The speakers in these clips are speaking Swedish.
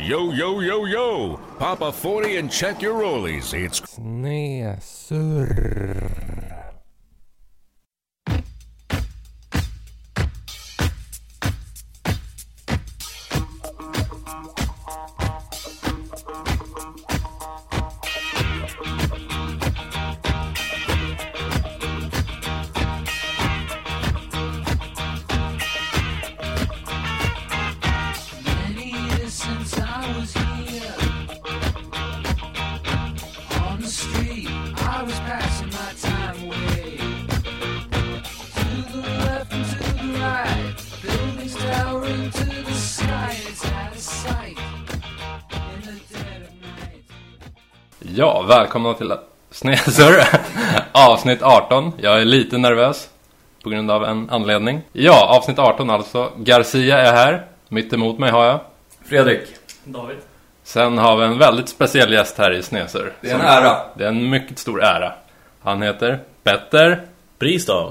Yo, yo, yo, yo! Pop a 40 and check your rollies. It's Snesurr. Ja, välkomna till Snesurr, avsnitt 18. Jag är lite nervös på grund av en anledning. Ja, avsnitt 18 alltså. Garcia är här. Mitt emot mig har jag Fredrik. David. Sen har vi en väldigt speciell gäst här i Snesurr. Det är en ära. Det är en mycket stor ära. Han heter Petter Bristav.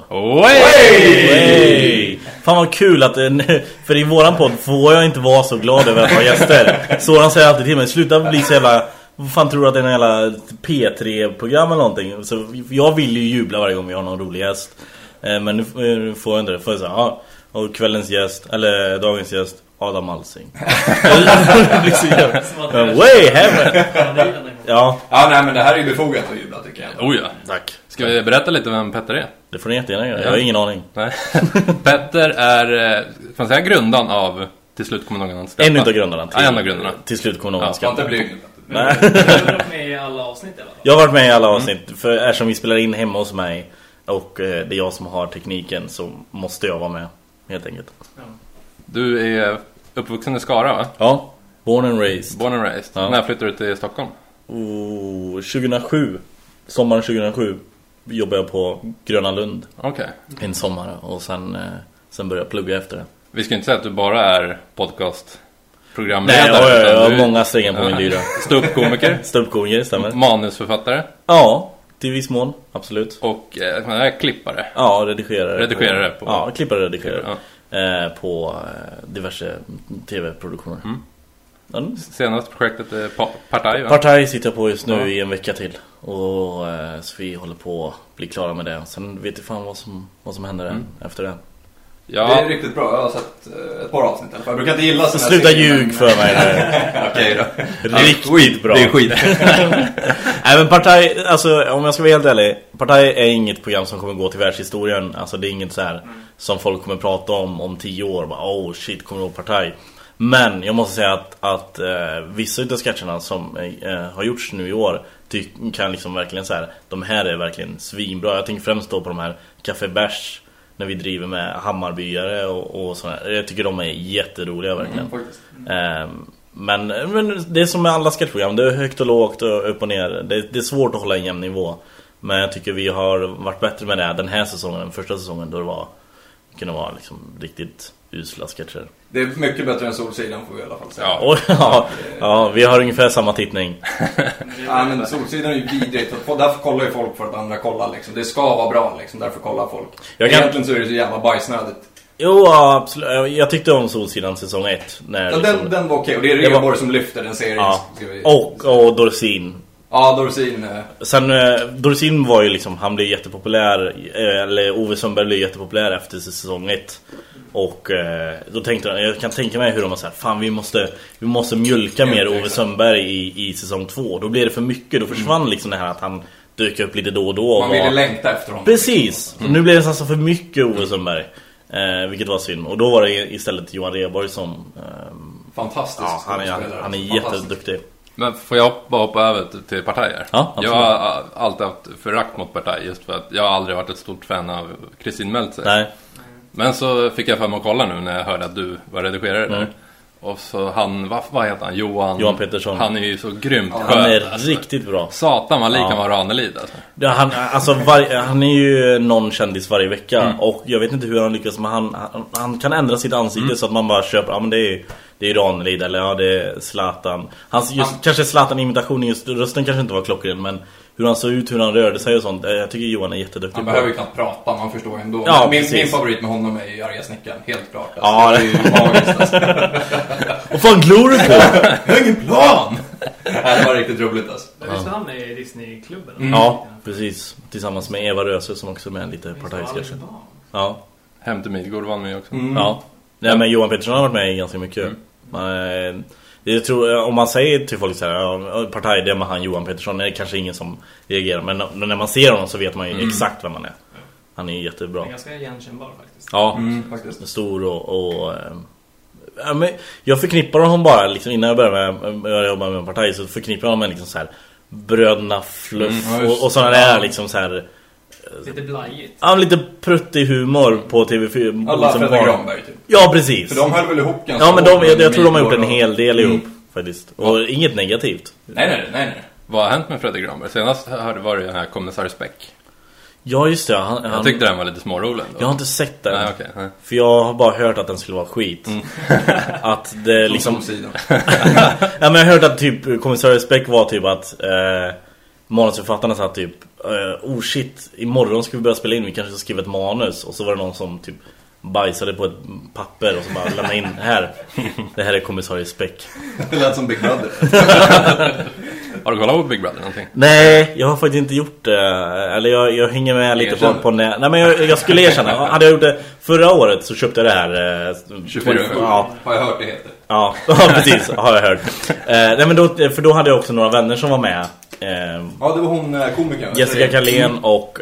Wey! Fan vad kul att för i våran podd får jag inte vara så glad över att ha gäster. Soran säger alltid till mig, sluta bli så jävla, vad fan tror du att det är en jävla P3-program eller någonting? Så jag vill ju jubla varje gång vi har någon rolig gäst. Men nu får jag inte det. Får jag säga, ja, och kvällens gäst, eller dagens gäst, Adam Alsing. Det blir så jävla way heaven. Ja. Ja, nej, men det här är ju befogat att jubla tycker jag. Oh ja, Tack. ska vi berätta lite vem Petter är? Det får ni jättegärna göra, jag har ingen aning. Nej. Petter är, får man säga, grundaren av Till slut kommer någon skratta. En utav grundarna. En av grundarna. Till slut kommer någon skratta. Inte blyg. Nej. Du har varit med i alla avsnitt eller? Jag har varit med i alla avsnitt. För eftersom vi spelar in hemma hos mig och det är jag som har tekniken, så måste jag vara med, helt enkelt. Ja. Du är uppvuxen i Skara, va? Ja, born and raised. Born and raised. Ja. När flyttade du till Stockholm? 2007, sommaren 2007 jobbade jag på Gröna Lund Okej. en sommar. Och sen började jag plugga efter det. Vi ska inte säga att du bara är Nej, podcastprogramledare. jag har du många strängar på min lyra. ståuppkomiker, Ståuppkomiker, stämmer. manusförfattare Ja, till viss mån, absolut. och klippare. Ja, redigerare. Redigerare på- Ja, klippare och redigerare. Ja. På diverse tv-produktioner. Ja. Senaste projektet är Partaj, va? Partaj sitter jag på just nu Ja. i en vecka till. Och så vi håller på att bli klara med det. Sen vet jag fan vad som händer efter det. Det är riktigt bra, jag har sett ett par avsnitt i alla fall. Jag brukar inte gilla Så sluta ljug för mig. Okej då. Riktigt bra. Det är skit. Nej, men Partaj, alltså om jag ska vara helt ärlig, Partaj är inget program som kommer gå till världshistorien. Alltså det är inget så här som folk kommer prata om 10 år. Bara, oh shit, kommer du ihåg Partaj? Men jag måste säga att vissa av sketcherna som har gjorts nu i år kan liksom verkligen så här, de här är verkligen svinbra. Jag tänker främst då på de här Café Bärs när vi driver med Hammarbyare och sådär. Jag tycker de är jätteroliga verkligen. Men det är som med alla sketchprogram, det är högt och lågt och upp och ner. Det är svårt att hålla en jämn nivå. Men jag tycker vi har varit bättre med det den här säsongen, den första säsongen, då det kunde vara liksom riktigt usla sketcher. Det är mycket bättre än Solsidan får vi i alla fall säga. Ja. Ja, vi har ungefär samma tittning. Ja, men Solsidan är ju vidrigt. Därför kollar ju folk för att andra kollar liksom. Det ska vara bra liksom, därför kollar folk. Egentligen så är det så jävla bajsnödigt. Jo, absolut. Jag tyckte om Solsidan säsong 1 när Ja, liksom, den var okej. Och det är Reborg som lyfter den serien. ja. Ska vi... Och Dorsin. Ja, Dorsin. Sen Dorsin var ju liksom, han blev jättepopulär, eller Ove Sundberg blev jättepopulär efter säsong 1. Och då tänkte jag kan tänka mig hur de var så här, fan vi måste mjölka mer Ove Sundberg i säsong 2. Då blev det för mycket, då försvann liksom det här att han dök upp lite då och då. Man ville längta efter honom. Precis, nu blev det alltså för mycket Ove Sundberg, vilket var synd. Och då var det istället Johan Reborg som Fantastisk. ja, han är jätteduktig. Men får jag bara hoppa över till Partaj? Ja, absolut. Jag har alltid haft förakt mot Partaj, just för att jag har aldrig varit ett stort fan av Kristin Meltzer. Nej. Men så fick jag för mig att kolla nu när jag hörde att du var redigerare där. Och så vad heter han? Johan Pettersson. Han är ju så grymt skön. Han är riktigt bra. Satan, man likan var Ranelid alltså. Ja, han är ju någon kändis varje vecka. Och jag vet inte hur han lyckas, men han kan ändra sitt ansikte så att man bara köper, ja men det är Ranelid, eller ja det är Zlatan. Kanske Zlatan-imitationen, just rösten kanske inte var klockren, men hur han såg ut, hur han rörde sig och sånt. Jag tycker Johan är jätteduktig. Han behöver ju knappt prata, man förstår ändå. Ja, min favorit med honom är ju Arga Snickaren, helt klart. Ja, det är ju magiskt alltså. Vad fan glor du på? Jag har ingen plan! Det var riktigt roligt alltså. Visst var han med i Disney-klubben? Ja, precis. Tillsammans med Eva Röse som också är med lite partajsketcher. Ja. Hem till Midgård var med också. Ja. Nej, men Johan Pettersson har varit med i ganska mycket. Jag tror, om man säger till folk så här, partaj, det är med han Johan Pettersson, är det kanske ingen som reagerar. Men när man ser honom så vet man ju exakt vem man är. Han är jättebra. Han är ganska igenkännbar faktiskt. Ja, faktiskt. Stor och men jag förknippar honom bara liksom, innan jag började med jobba med en partaj, så förknippar jag honom med liksom så här bröderna fluff och sådana där liksom så här lite blajigt. Ja, lite pruttig humor på TV4. Alla Fredrik Granberg typ. Ja, precis. För de höll väl ihop ganska. Ja, men jag tror de har gjort en hel del ihop faktiskt. Och inget negativt. Nej. Vad har hänt med Fredrik Granberg? Senast var det den här Kommissar Speck. Ja, just det. Jag tyckte den var lite smårolig. Jag har inte sett den. Nej, okay, nej. För jag har bara hört att den skulle vara skit. Att det liksom... Ja, men jag har hört att typ Kommissar Speck var typ att manusförfattarna sa typ oh shit, imorgon ska vi börja spela in, vi kanske ska skriva ett manus. Och så var det någon som typ bajsade på ett papper och så bara lämnade in här. Det här är Kommissarie Speck. Det lät som Big Brother. Har du kollat på Big Brother någonting? Nej, jag har faktiskt inte gjort det. Eller jag hänger med lite på nej, men jag skulle erkänna. Hade jag gjort det förra året så köpte jag det här 24. Ja. Har jag hört det heter. Ja, precis, har jag hört. Nej, men då hade jag också några vänner som var med. Ja, det var hon komikern. Jessica Carlén och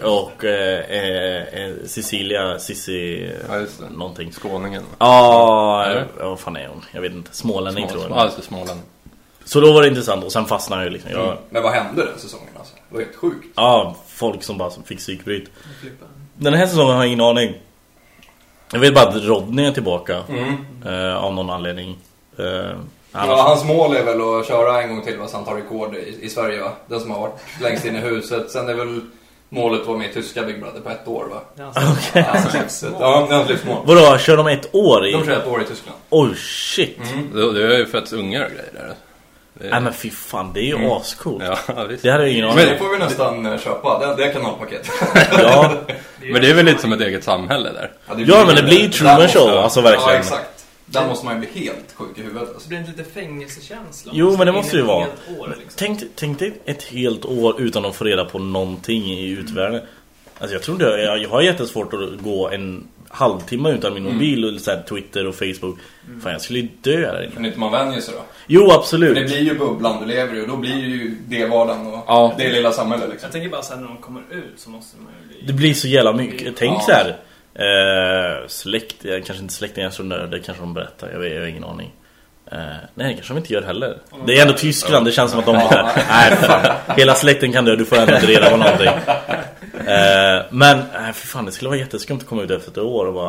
Cecilia Sissi någonting. Skåningen. Ja, vad fan är hon? Jag vet inte. Smålänning tror jag. Ja, det är Småland. Så då var det intressant och sen fastnade jag liksom. Men vad hände den säsongen alltså? Det var helt sjukt. Ja, folk som bara fick psykbryt. Den här säsongen har jag ingen aning. Jag vet bara att Rodney är tillbaka av någon anledning. Hans mål är väl att köra en gång till så han tar rekord i Sverige, va? Den som har varit längst in i huset. Sen är väl målet att vara med i tyska Big Brother på 1 år, va? Okej. Ja, det är hans livsmål. Vadå, kör de 1 år i? De kör 1 år i Tyskland. Oh shit. Det är ju fötts ungar och grejer där. Nej, men fy fan, det är ju ascoolt. Ja, visst. Det hade jag ingen aning. Men det får vi nästan köpa. Det är kanalpaket. Ja. Men det är väl lite som ett eget samhälle där. Ja, men det blir Truman Show, alltså verkligen. Ja, exakt. Där måste man ju bli helt sjuk i huvudet. Så blir det lite fängelsekänsla. Jo, men det måste ju vara. Liksom. Tänk dig ett helt år utan att få reda på någonting i utvärlden. Alltså jag tror det. Jag har jättesvårt att gå en halvtimme utan min mobil och så här, Twitter och Facebook. Fan, jag skulle ju dö där. Kan inte man vänja sig då? Jo, absolut. För det blir ju bubblan du lever i och då blir ju det vardagen och det lilla samhället liksom. Jag tänker bara så här, när de kommer ut så måste man ju bli... Det blir så jävla mycket. Tänk så här. Släkt, kanske inte släktingar så det kanske de berättar. Jag har ingen aning. Nej, det kanske de inte gör heller. Det är ändå Tyskland, det känns som att de bara nej, fan, hela släkten kan dö, du får ändå inte reda på någonting. Men för fan, det skulle vara jätteskumt att komma ut efter 1 år och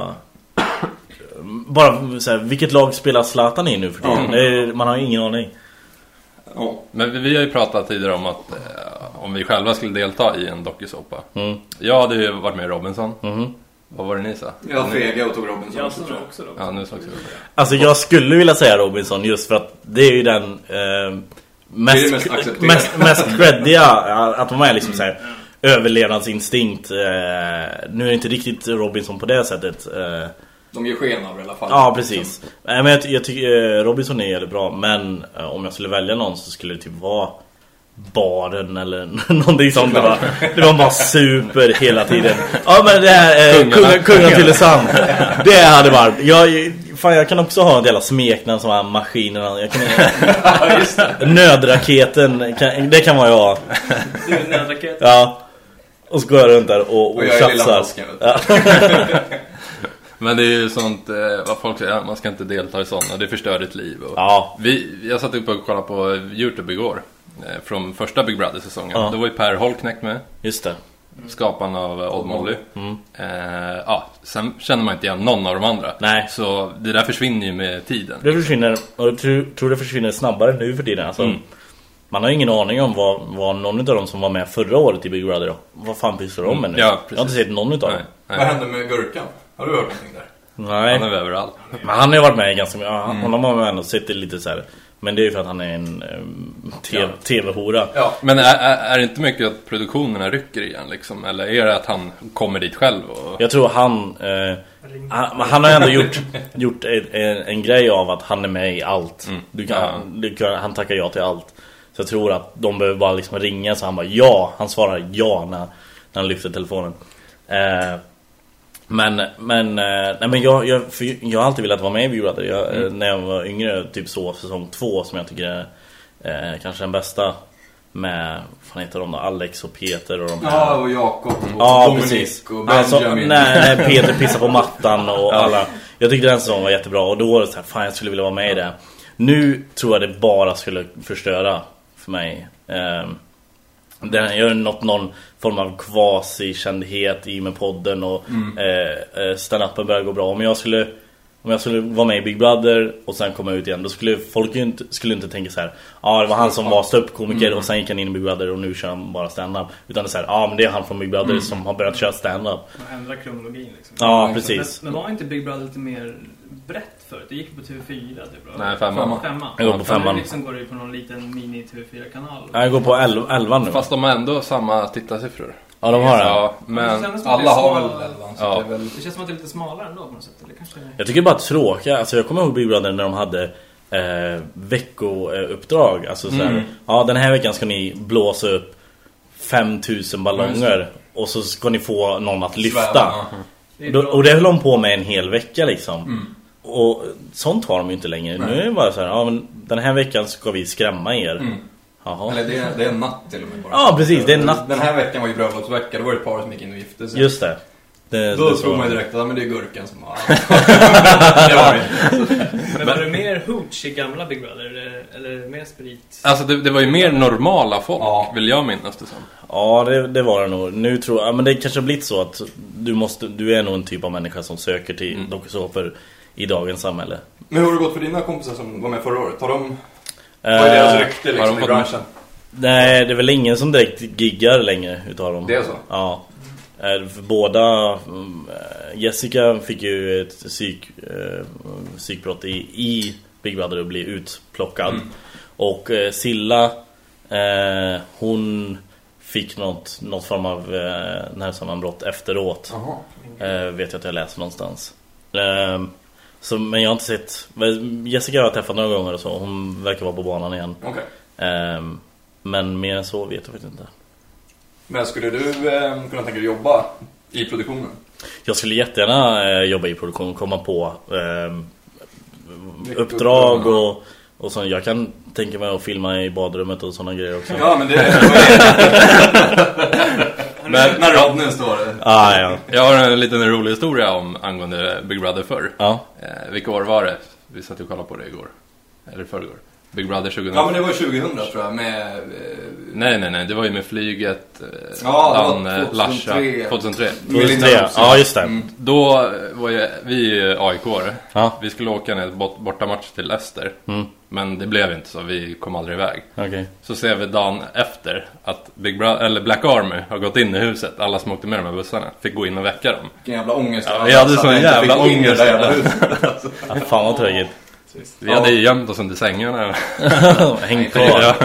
bara så här, vilket lag spelar Zlatan i nu för tiden? Man har ingen aning. Men vi har ju pratat tidigare om att om vi själva skulle delta i en dokusåpa. Jag hade ju varit med i Robinson. Vad var det ni sa? Jag fega och tog Robinson. Jag sa också Robinson. Ja, nu sa också Robinson. Alltså jag skulle vilja säga Robinson just för att det är ju den mest creddiga att de är liksom så här överlevnadsinstinkt. Nu är det inte riktigt Robinson på det sättet. De ger sken av det i alla fall. Ja, precis. Men jag tycker Robinson är jävligt bra. Men om jag skulle välja någon så skulle det typ vara Baren eller någonting sånt. Det var bara super hela tiden. Ja, men det här Kungarna till Sand. Det hade varit jag kan också ha en del smeknamn som här maskinerna. Jag kan Nödraketen det kan vara jag. Du är nödraketen. Ja. Och så går jag runt där och tjafsar. Ja. Men det är ju sånt vad folk säger, man ska inte delta i sådana, det förstör ditt liv. Och jag satt upp och kollade på YouTube igår från första Big Brother-säsongen. Då var ju Per Holknekt med. Just det. Skaparen av Old Molly. Sen känner man inte igen någon av de andra. Nej. Så det där försvinner ju med tiden. Det försvinner, och jag tror det försvinner snabbare nu för tiden. Alltså, man har ingen aning om vad någon av dem som var med förra året i Big Brother då. Vad fan pysslar de med nu? Ja, jag har inte sett någon av dem. Vad hände med Gurkan? Har du hört någonting där? Nej. Han är överallt. Men han har ju varit med ganska mycket. Honom har man ändå sett det lite så här Men det är ju för att han är en tv-hora. Ja. Men är det inte mycket att produktionerna rycker igen liksom? Eller är det att han kommer dit själv? Jag tror han har ändå gjort en grej av att han är med i allt. Han tackar ja till allt. Så jag tror att de behöver bara liksom ringa, så han bara ja. Han svarar ja när han lyfter telefonen. Men jag har alltid velat vara med i Big Brother. När jag var yngre, typ så säsong 2 som jag tycker är kanske den bästa, med vad heter de då? Alex och Peter och de här. Ja, och Jakob och Dominik och Benjamin. När Peter pissar på mattan och alla. Jag tyckte den säsongen var jättebra, och då var det så här, fan jag skulle vilja vara med i det. Nu tror jag det bara skulle förstöra för mig. Den gör någon form av kvasi-kändhet i med podden, och stand-upen börjar gå bra. Om jag skulle vara med i Big Brother och sen komma ut igen, då skulle folk skulle inte tänka så här: det var han som var ståuppkomiker och sen gick han in i Big Brother och nu kör han bara stand-up. Utan det är så här, men det är han från Big Brother som har börjat köra stand-up. Ändra kronologin liksom. Ja, precis. Men var inte Big Brother lite mer brett förut? Det gick på TV4 typ. Nej, 5. Jag går på 5. Liksom går det på någon liten mini TV4-kanal. Jag går på 11 nu. Fast de har ändå samma tittarsiffror. Ja, de har det. Ja, men alla har väl 11. Ja. Det känns som att det är lite smalare ändå på något sätt. Eller kanske... Jag tycker bara tråkigt. Alltså jag kommer ihåg Big Brother när de hade veckouppdrag. Alltså så här, den här veckan ska ni blåsa upp 5000 ballonger och så ska ni få någon att lyfta. Och det höll de på med en hel vecka liksom. Och sånt har de ju inte längre. Nu är det bara så här, men den här veckan ska vi skrämma er. Eller det är en natt till och med bara. Ja, precis, det är en natt. Den här veckan var ju bröllopsvecka. Det var ett par som gick in och gifte sig. Just det. Då tror man ju direkt att men det är Gurken som har... Men var det mer hooch i gamla Big Brother? Eller mer sprit? Alltså det var ju mer normala folk, vill jag minnas det som. Ja, det var det nog. Nu tror jag, men det kanske har blivit så att du är nog en typ av människa som söker till dokusåpor i dagens samhälle. Men hur har det gått för dina kompisar som var med förra året? Vad är deras rykte liksom i branschen? Nej, det är väl ingen som direkt giggar längre utav dem. Det är så? Ja. Båda Jessica fick ju ett psykbrott i Big Brother och blev utplockad. Och Silla hon fick något form av nervsammanbrott efteråt. Vet jag att jag läste någonstans. Så, men jag har inte sett. Jessica har jag träffat några gånger och så. Hon verkar vara på banan igen. Men mer än så vet jag faktiskt inte. Men skulle du kunna tänka dig jobba i produktionen? Jag skulle jättegärna jobba i produktion, komma på uppdrag och så. Jag kan tänka mig att filma i badrummet och sådana grejer också. Ja, men det är men när Rodney står det. Ja. Jag har en liten rolig historia angående Big Brother förr. Vilka år var det? Vi satt och kollade på det igår. Eller förrgår. Big Brother 2000. Ja, men det var 2000 tror jag med Nej, det var ju med flyget. Lasha 2003. Ja, just det. Då var ju vi AIK-are. Vi skulle åka ner bortamatch till Leicester. Men det blev inte så, vi kom aldrig iväg. Så ser vi dagen efter att Black Army har gått in i huset. Alla som åkte med de här bussarna fick gå in och väcka dem. Vilken jävla ångest. Vi hade sån jävla ångest. Fan vad tråkigt. Vi hade ju gömt oss under sängarna. Häng kvar.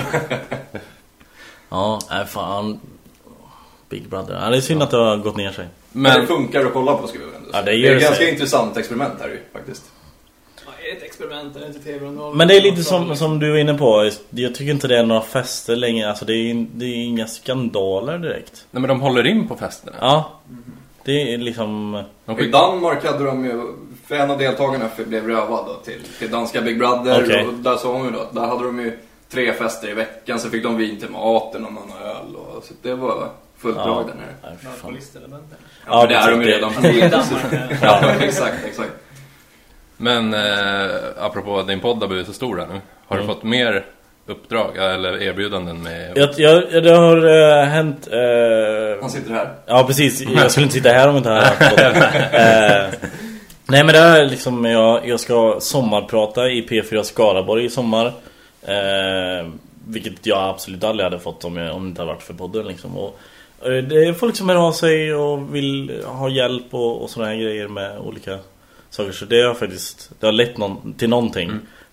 Fan. Big Brother. Det är synd att det har gått ner sig. Men det funkar att kolla på, skulle jag ändå säga. Det är ett ganska intressant experiment här ju, faktiskt. Är ett experiment, är inte TV. Men det är lite som du är inne på. Jag tycker inte det är några fester längre. Alltså det är inga skandaler direkt. Nej, men de håller in på festerna. Ja. Det är liksom... I Danmark hade de ju... För en av deltagarna blev rövad då, till danska Big Brother. Och där sa hon ju då att där hade de ju 3 fester i veckan. Så fick de vin till maten och någon öl. Och, så det var fullt bra där nere. Ja, det är de ju redan. Ja, exakt. Men apropå din podd har blivit så stor här nu. Har du fått mer uppdrag eller erbjudanden med... Det har hänt... Han sitter här. Ja, precis. Jag skulle inte sitta här om inte här. Nej, men det är liksom... Jag ska sommarprata i P4 Skaraborg i sommar. Vilket jag absolut aldrig hade fått om det inte hade varit för podden liksom. Och det är folk som hör av sig och vill ha hjälp och sådana här grejer med olika saker. Så det har faktiskt... Det har lett till någonting.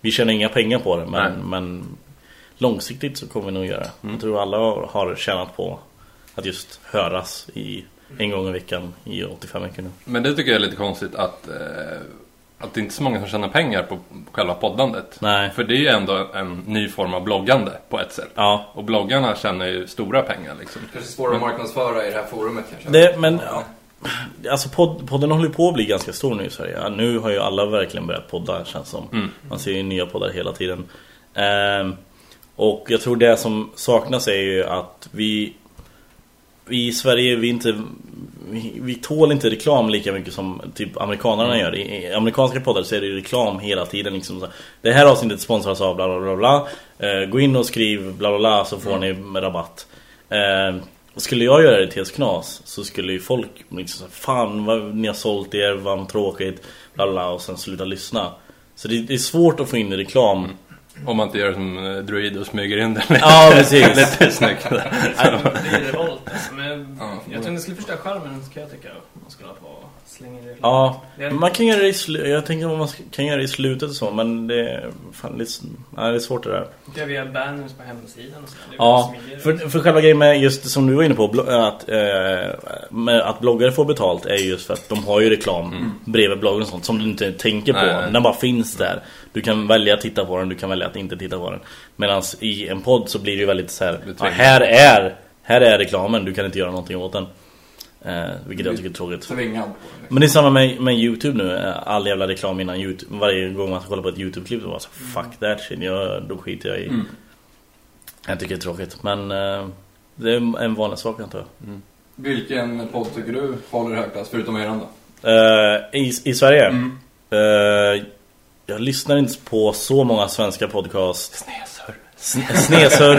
Vi tjänar inga pengar på det, men långsiktigt så kommer vi nog göra. Jag tror alla har tjänat på att just höras en gång i veckan i 85 veckor nu. Men det tycker jag är lite konstigt att det är inte så många som tjänar pengar på själva poddandet. Nej. För det är ju ändå en ny form av bloggande på ett sätt. Ja. Och bloggarna tjänar ju stora pengar liksom. Kanske svårare att marknadsföra i det här forumet kanske. Alltså podden håller på att bli ganska stor nu i Sverige. Ja, nu har ju alla verkligen börjat podda, känns som. Man ser ju nya poddar hela tiden. Och jag tror det som saknas är ju att vi i Sverige vi tål inte reklam lika mycket som typ amerikanerna gör. I amerikanska poddar så är det reklam hela tiden liksom så. Det här avsnittet sponsras av bla bla bla bla. Gå in och skriv bla bla bla så får ni rabatt. Skulle jag göra det till ett knas så skulle ju folk liksom säga, fan vad ni har sålt er, vad tråkigt bla bla, och sen sluta lyssna. Så det är svårt att få in reklam. Om man inte gör som Druid och smyger in den. Ja, precis. Lite snyggt. Det är revolt alltså. Men jag tror det skulle förstå charmen, ska jag tycka. Man skulle ha på slänga det. Ja, man kan göra det jag tänker att man kan göra det i slutet och så, men det är fan lite, det är svårt det där. Det är via banners på hemsidan och så. Ja, för själva grejen med just som du var inne på att bloggare får betalt är just för att de har ju reklam bredvid bloggen och sånt som du inte tänker på. Nej. Den bara finns där. Du kan välja att titta på den, du kan välja att inte titta på den. Medan i en podd så blir det ju väldigt så här, här är reklamen, du kan inte göra någonting åt den. Vilket jag tycker är tråkigt. Men det är samma med YouTube nu. All jävla reklam innan YouTube. Varje gång man ska kolla på ett YouTube-klipp så var så fuck that shit. Då skiter jag i. Jag tycker det är tråkigt. Men det är en vanlig sak antar jag. Vilken podd tycker du håller högklass förutom er andra? I Sverige? Jag lyssnar inte på så många svenska podcast. Snesör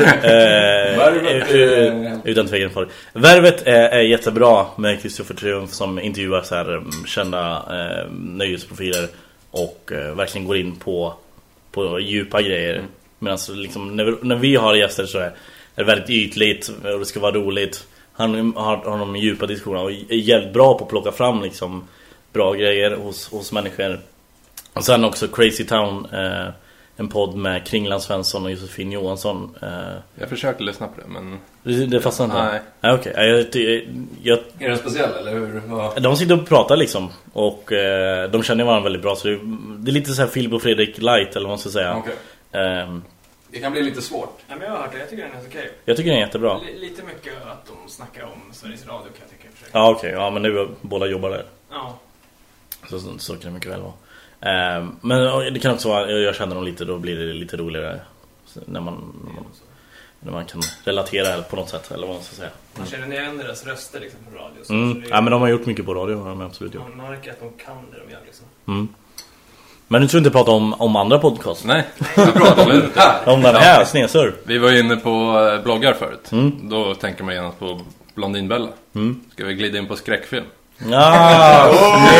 utan tvekan för. Värvet är jättebra med Kristoffer Triumf som intervjuar så här kända nöjesprofiler och verkligen går in på djupa grejer. Men liksom, när vi har gäster så är det väldigt ytligt och det ska vara roligt. Han har de djupa diskussioner och är jävligt bra på att plocka fram liksom bra grejer hos människor. Och sen också Crazy Town, en podd med Kringland Svensson och Josefin Johansson. Jag försökte lyssna på det, men... Det fastnar inte? Nej. Okej. Är det speciell, eller hur? De sitter och pratar liksom. Och de känner varandra väldigt bra. Så det är lite så här Filip och Fredrik Light, eller vad man ska säga. Okay. Det kan bli lite svårt. Ja, men jag har hört det. Jag tycker den är okej. Jag tycker den är jättebra. Lite mycket att de snackar om Sveriges Radio, kan jag tycka. Ja, okej. Ja, men nu båda jobbar där. Ja. Så kan det mycket väl vara. Men det kan också vara, jag känner dem lite, då blir det lite roligare när man kan relatera på något sätt, eller vad man ska säga. Man känner igen deras röster liksom på radio. Ja, men de har gjort mycket på radio, har de absolut gjort. Man märker att de kan det de gör liksom. Men du tror inte prata om andra podcast? Nej, jag pratar om den här, Snesör. Vi var inne på bloggar förut. Då tänker man genast på Blondinbella. Ska vi glida in på skräckfilm? Ja,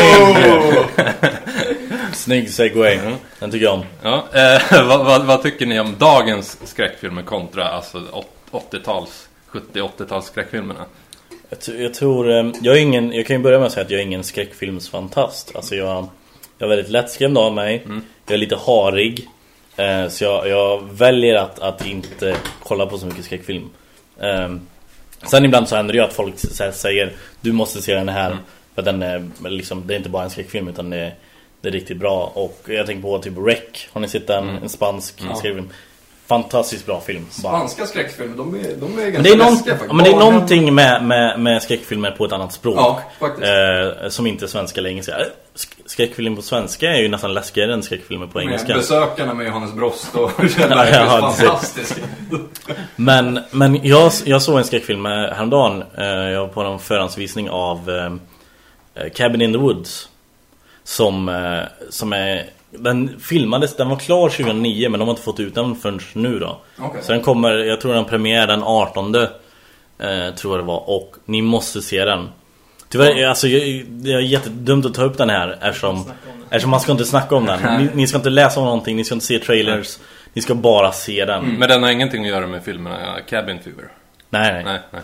snygg segway. Den tycker jag om. Ja, vad tycker ni om dagens skräckfilmer kontra alltså 80-tals, 70-80-tals skräckfilmerna? Jag tror jag kan ju börja med att säga att jag är ingen skräckfilmsfantast. Alltså jag är väldigt lättskrämd av mig. Jag är lite harig. Så jag väljer att inte kolla på så mycket skräckfilm. Sen ibland så händer det ju att folk säger du måste se den här för den är liksom, det är inte bara en skräckfilm utan det är riktigt bra. Och jag tänker på typ Rec. Har ni sett den? En spansk skräckfilm. Fantastiskt bra film. Spanska skräckfilmer, de är ganska läskiga faktiskt. Men det är någonting med skräckfilmer på ett annat språk. Som inte är svenska längre. Skräckfilm på svenska är ju nästan läskigare än skräckfilmer på engelska. Besökarna med Johannes Brost och fantastiskt. Men jag såg en skräckfilm häromdagen. Jag var på en förhandsvisning av Cabin in the Woods. Som är... Den filmades, den var klar 2009 men de har inte fått ut den förrän nu då. Okay. Så den kommer, jag tror den premiär den 18 tror jag det var, och ni måste se den. Tyvärr, alltså det är jättedumt att ta upp den här eftersom man ska inte snacka om den. Ni ska inte läsa om någonting, ni ska inte se trailers, ni ska bara se den. Men den har ingenting att göra med filmerna Cabin Fever. Nej.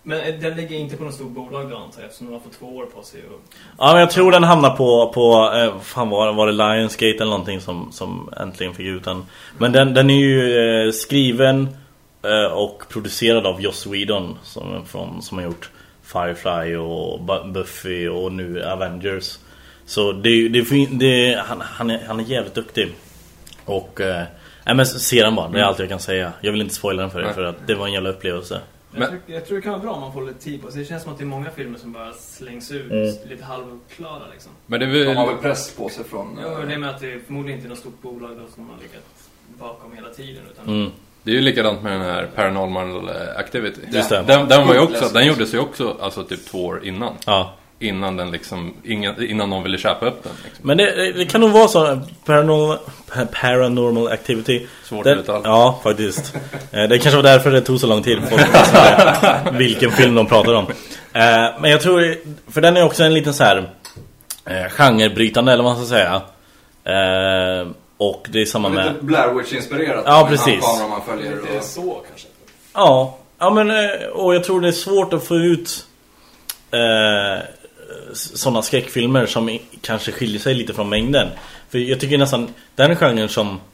Men den ligger inte på något stort bolag då, antar jag, eftersom de har fått 2 år på sig. Ja, men jag tror den hamnar på fan var det Lionsgate eller någonting som äntligen fick ut den. Men den är ju skriven och producerad av Joss Whedon som har gjort Firefly och Buffy och nu Avengers. Så han är jävligt duktig. Och men se den bara, det är allt jag kan säga. Jag vill inte spoila den för dig, för att det var en jävla upplevelse. Jag tror det kan vara bra om man får lite tid på sig. Det känns som att det är många filmer som bara slängs ut lite halvuppklara liksom. Men det är väl... De har väl press på sig från... Ja, det är med att det förmodligen inte är något stort bolag då som har legat bakom hela tiden. Utan... Det är ju likadant med den här Paranormal Activity. Just det. Den gjordes ju också alltså typ 2 år innan. Ja. Innan den liksom innan någon ville köpa upp den liksom. Men det kan nog vara så Paranormal Activity. Svårt att uttala. Ja, faktiskt. Det kanske var därför det tog så lång tid vilken film de pratar om. Men jag tror, för den är också en liten så här genrebrytande, eller vad man ska säga. Och det är samma med lite Blair Witch-inspirerat. Ja, precis. Man följer det är så kanske. Ja, men och jag tror det är svårt att få ut sådana skräckfilmer som kanske skiljer sig lite från mängden. För jag tycker nästan den genren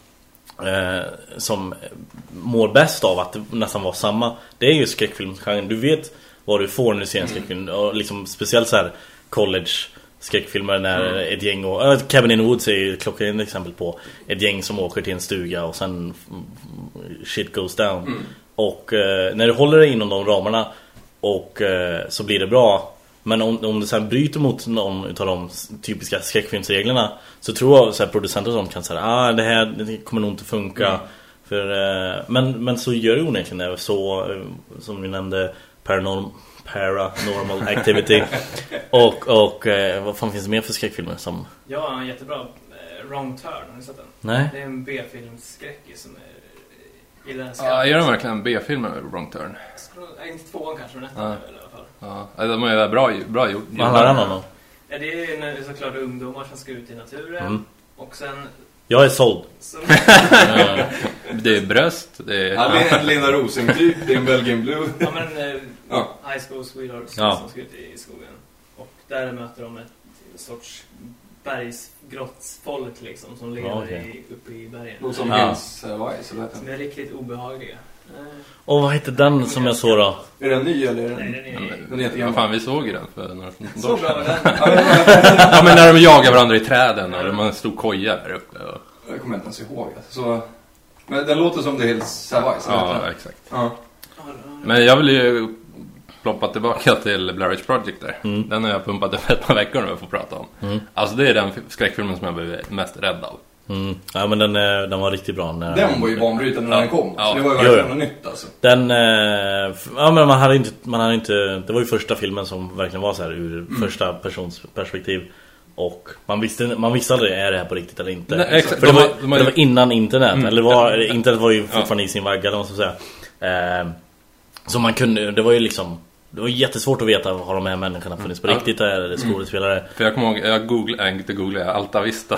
som mår bäst av att det nästan var samma, det är ju skräckfilmsgenren. Du vet vad du får när du ser en skräckfilm, och liksom speciellt så här college skräckfilmer när ett gäng Cabin in the Woods är ju klockrent exempel på ett gäng som åker till en stuga och sen shit goes down. Och när du håller dig inom de ramarna och så blir det bra. Men om det så här bryter mot någon av de typiska skräckfilmsreglerna, så tror jag så här producenter som kan säga det kommer nog inte funka. För, men så gör det onekligen så, som vi nämnde, Paranormal Activity. och vad fan finns det mer för skräckfilmer som... Ja, en jättebra Wrong Turn, har ni sett den? Nej. Det är en B-filmsskräckis som är Ja, gör de verkligen en B-film med Wrong Turn? Inte 2 kanske, men nästan i alla fall. Ja, de är bra gjort. Vad handlar det om då? Ja, det är såklart ungdomar som ska ut i naturen. Och sen... Jag är såld. Det är bröst. Det är en Lena Rosing-typ. Det är en Belgian Blue. Ja, men High School Sweethearts som ska ut i skogen. Och där möter de ett sorts bergsgrottsfolk liksom, som lever uppe i bergen. Någon som Hills Weiss, eller som är riktigt obehagliga. Och vad heter den som jag såg då? Är den ny eller? Nej, den är jättegammal. Fan, vi såg ju den för några så bra var den. Ja, men när de jagar varandra i träden och de har en stor koja där uppe. Jag kommer inte ens ihåg. Så, men den låter som The Hills Weiss. Ja, exakt. Ja. Men jag vill ju ploppa tillbaka till Blair Witch Project där. Den har jag pumpat upp ett par veckor nu för att prata om. Alltså det är den skräckfilmen som jag blev mest rädd av. Ja, men den var riktigt bra. Den var ju banbrytande när den kom. Så det var ju verkligen något nytt alltså. Den, ja, men man hade inte, det var ju första filmen som verkligen var så här ur första persons perspektiv. Och man visste aldrig, är det här på riktigt eller inte. Nej, exakt. För det var innan internet. Eller internet var ju fortfarande i sin vagga, eller vad man ska säga. Så man kunde, det var ju liksom, det var jättesvårt att veta, har de här människorna funnits på riktigt eller är det skådespelare? För jag kommer ihåg, jag googlade Alta Vista.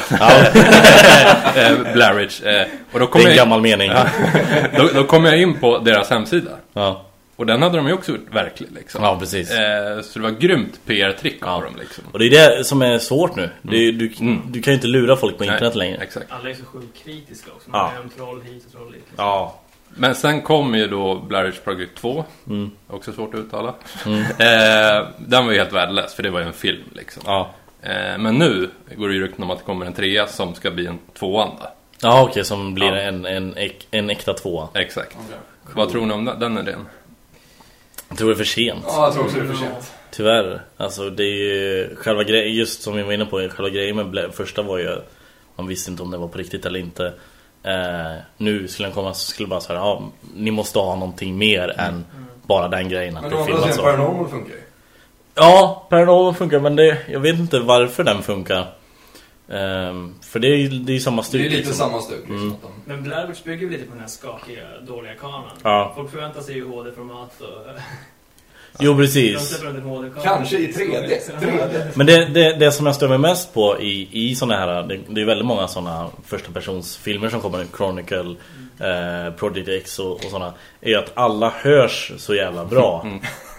Blair Witch. Och då kom det är en gammal mening. Då kom jag in på deras hemsida. Ja. Och den hade de ju också gjort verkligen liksom. Ja, precis. Så det var grymt PR-trick av dem liksom. Och det är det som är svårt nu. Du kan ju inte lura folk på internet längre. Exakt. Alla är så sjukt kritiska också. Man har en troll hit och troll dit. Liksom. Ja. Men sen kom ju då Blair Witch Project 2. Också svårt att uttala. Den var ju helt värdelös, för det var ju en film liksom. Ja. Men nu går det ju rykten om att det kommer en 3 som ska bli en 2:a. Ja, okej, som blir en äkta 2. Exakt. Okay. Vad tror ni om den idén? Jag tror det är för sent. Ja, jag tror också det är för sent. Tyvärr. Alltså det är ju själva grejen, just som vi var inne på, själva grejen med första var ju, man visste inte om det var på riktigt eller inte. Nu skulle den komma, så skulle bara säga, ni måste ha någonting mer än bara den grejen. Men då filmas så. Paranormal funkar ju. Ja, Paranormal funkar, men jag vet inte varför den funkar. För det är ju samma stuk. Det är lite liksom samma stuk liksom. Men Blair Witch bygger lite på den här skakiga, dåliga kameran. Ja. Folk förväntar sig ju HD-format och... Jo, precis. Kanske i 3D. Men det som jag stör mig mest på i såna här, det är väldigt många såna första persons filmer som kommer, Chronicle, Project X och såna, är att alla hörs så jävla bra.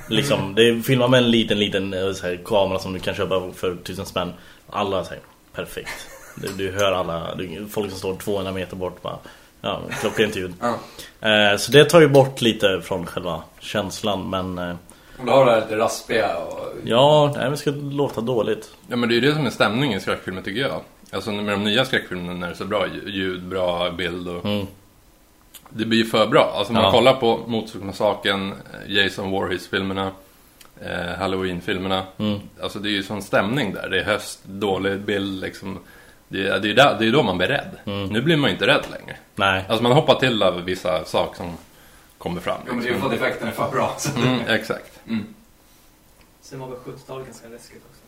Liksom, det filmar med en liten så här, kamera som du kan köpa för 1000 spänn. Alla säger perfekt. Du hör alla, folk som står 200 meter bort bara, ja, klockrent ljud. Så det tar ju bort lite från själva känslan, men du har det här lite raspiga och... Ja, nej, men ska låta dåligt. Ja, men det är ju det som är stämningen i skräckfilmer, tycker jag. Alltså med de nya skräckfilmerna när det är så bra ljud, bra bild och... Det blir ju för bra. Alltså man kollar på Motorsågsmassakern, Jason Voorhees-filmerna, Halloween-filmerna. Alltså det är ju sån stämning där. Det är höst, dålig bild liksom. Det är då man blir rädd. Nu blir man ju inte rädd längre. Nej. Alltså man hoppar till av vissa saker som kommer fram. Ja, men det är ju för att effekten är för bra. Exakt. Sen var väl 70-talet ganska läskigt också.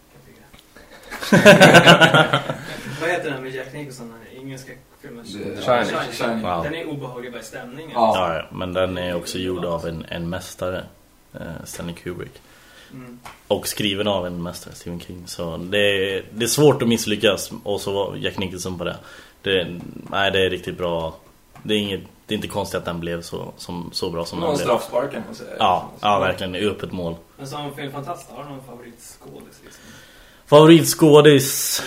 Vad heter den med Jack Nicholson? Ingen skräckfilm. Shining. Wow. Den är obehaglig bara i stämningen. Ja, men den är också gjord av en mästare, Stanley Kubrick. Och skriven av en mästare, Stephen King. Så det är svårt att misslyckas. Och så var Jack Nicholson på det. Det är riktigt bra. Det är inte konstigt att den blev så bra som den blev. Straffsparken. Ja, verkligen. I öppet mål. Men som filmfantast, har du någon favoritskådis liksom? Favoritskådis?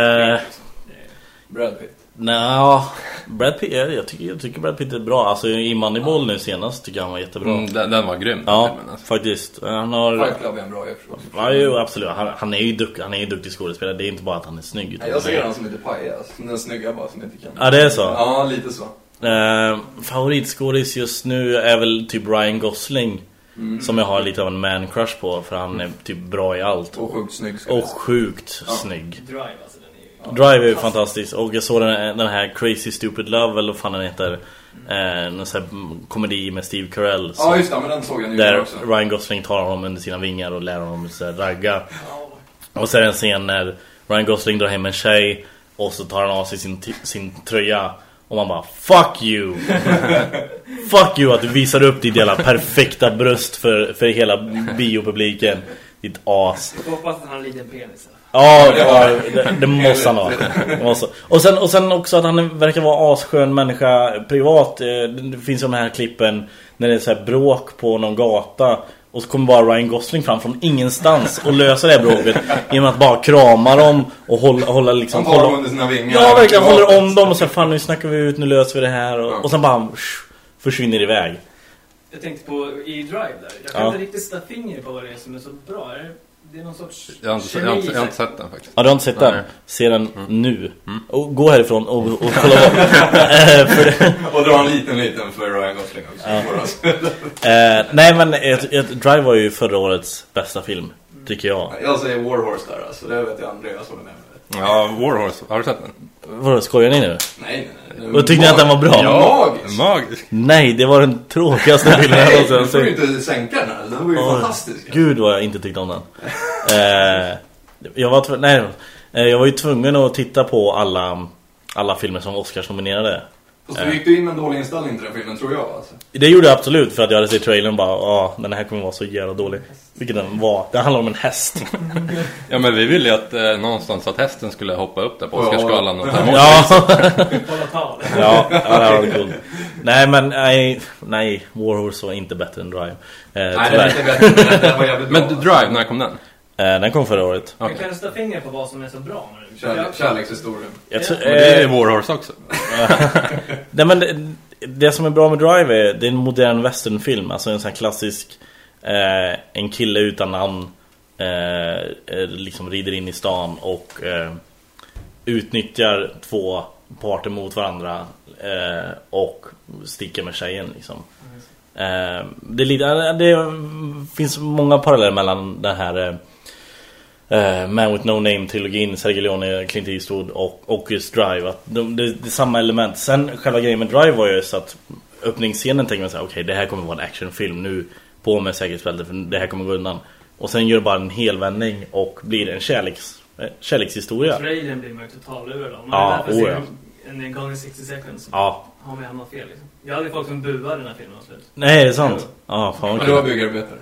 Brad Pitt. Nej, Brad Pitt, jag tycker Brad Pitt är bra. Alltså i Moneyball nu senast tycker jag han var jättebra. Den var grym. Ja, faktiskt. Han har... Fight Club är en bra eftersom. Ja, ju, absolut. Han är ju duktig skådespelare. Det är inte bara att han är snygg. Utan jag ser han som lite pajas. Den snygga bara som inte kan. Ja, det är så. Ja, lite så. Favoritskådis just nu är väl typ Ryan Gosling. Som jag har lite av en man crush på. För han är typ bra i allt. Och sjukt snygg. Snygg. Drive, alltså den är ju... Drive är ju fantastisk. Och jag såg den här Crazy Stupid Love, eller vad fan den heter. En sån här komedi med Steve Carell. Ja, just det, men den såg jag nu där också. Ryan Gosling tar honom under sina vingar och lär honom så här, ragga. Och så är det en scen när Ryan Gosling drar hem en tjej. Och så tar han av sig sin tröja. Och man bara, fuck you. Fuck you att du visar upp ditt jävla perfekta bröst för hela biopubliken. Ditt as. Jag hoppas att han har en liten penis. Ja, det måste han ha. Och sen också att han verkar vara asskön människa privat. Det finns ju de här klippen när det är så här bråk på någon gata. Och så kommer bara Ryan Gosling fram från ingenstans och löser det här bråket genom att bara krama dem och hålla liksom... Han tar dem under sina vingar. Ja, verkligen håller om dem och så fan, nu snackar vi ut, nu löser vi det här. Och sen bara försvinner iväg. Jag tänkte på i Drive där. Jag kan inte riktigt sätta finger på vad det är som är så bra. Det är någon sorts... Jag har inte sett den faktiskt. Ja, du har inte sett den? Se den nu. Och gå härifrån och kolla och dra en liten för Ryan Gosling också. Nej, men Drive var ju förra årets bästa film, tycker jag. Jag säger War Horse där, alltså. Det vet jag Andreas håller med. Ja, War Horse. Har du sett den? Vadå, skojar ni nu? Nej. Och tyckte ni att den var bra? Ja, magisk. Nej, det var den tråkigaste filmen. Nej, du får ju inte sänka den här. Den var ju fantastisk. Gud vad jag inte tyckte om den. Jag var ju tvungen att titta på alla filmer som Oscars nominerade. Och så gick du in med en dålig inställning till den filmen, tror jag. Alltså. Det gjorde jag absolut, för att jag hade sett trailern och bara, den här kommer vara så jävla dålig. Vilket den var. Det handlar om en häst. Ja, men vi ville ju att någonstans att hästen skulle hoppa upp där på Oscarsgalan och ta emot. Ja, det var kul. Nej, men nej, War Horse var inte bättre än Drive. Nej, det var inte bättre. Den var jävligt bra. Men Drive, när kom den? Den kom förra året. Okay. Kan du sätta finger på vad som är så bra med den? Kärlekshistorien. Det är War Horse också. Nej, men det som är bra med Drive är det är en modern westernfilm. Alltså en sån här klassisk en kille utan namn liksom rider in i stan och utnyttjar två parter mot varandra och sticker med tjejen liksom. Det finns många paralleller mellan den här Man with No Name-trilogin, Sergio Leone, Clint Eastwood och just Drive. Att det är samma element. Sen själva grejen med Drive var ju så att öppningsscenen tänker man så här, okej, det här kommer vara en actionfilm nu, på med säkerhetsbältet för det här kommer gå undan. Och sen gör det bara en helvändning och blir en kärlekshistoria. Trailern blir man ju totallurad om. Ja, en gång i 60 seconds. Ja. Har vi hamnat fel liksom. Jag hade folk som buade den här filmen och slut. Nej, är det sant? Ja, fan vad kul. Då bygger det bättre.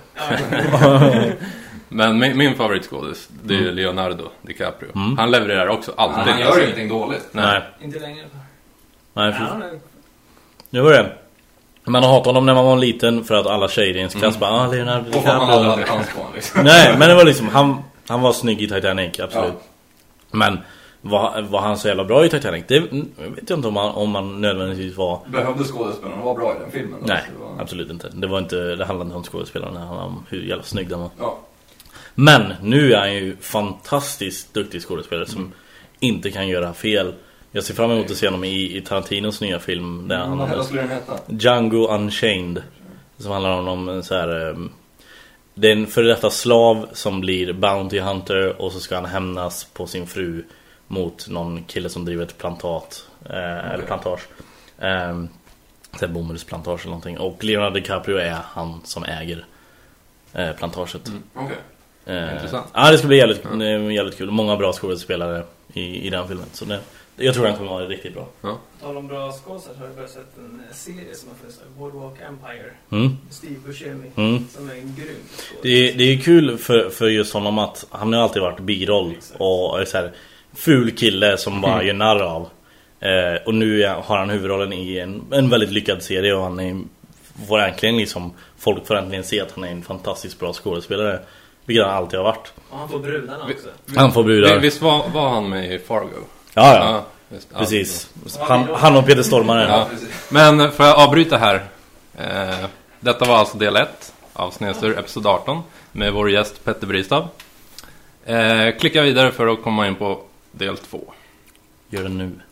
Men min favoritskådis, det är Leonardo DiCaprio. Han levererar också alltid. Han gör ingenting dåligt. Nej. Inte längre. Nej, nu var det. Man har hatat honom när man var liten för att alla tjejer i ens klass bara Leonardo DiCaprio. Liksom. Nej, men det var liksom han var snygg i Titanic, absolut. Men var han så jävla bra i Titanic? Det vet jag inte om man nödvändigtvis var. Behövde skådespelaren vara bra i den filmen? Nej, absolut inte. Det handlade inte om skådespelaren, det handlade om hur jävla snygg den var. Ja. Men nu är han ju fantastiskt duktig skådespelare som inte kan göra fel. Jag ser fram emot att se honom i Tarantinos nya film där vad skulle den heta? Django Unchained, som handlar om så här, det är en före detta slav som blir bounty hunter och så ska han hämnas på sin fru mot någon kille som driver ett plantat eller plantage. Så bomullsplantage eller någonting. Och Leonardo DiCaprio är han som äger plantaget. Intressant. Ja, det ska bli jävligt kul. Många bra skådespelare i den filmen. Så jag tror den kommer vara riktigt bra. Ja. Tal om bra skådespelare har jag börjat sett en serie som har funnits, Boardwalk Empire. Steve Buscemi som är en grym skådespelare. Det är kul för just honom att han har alltid varit biroll och är så här ful kille som bara gör narr av. Och nu har han huvudrollen i en väldigt lyckad serie och han får äntligen liksom, folk får äntligen se att han är en fantastiskt bra skådespelare, vilket han alltid har varit. Och han får brudarna också. Han får brudar. Visst var han med i Fargo? Ja. Precis. Han och Peter Stormare. Ja. Men för att avbryta här. Detta var alltså del 1 av Snedsur episod 18 med vår gäst Petter Bristav. Klicka vidare för att komma in på del 2. Gör det nu.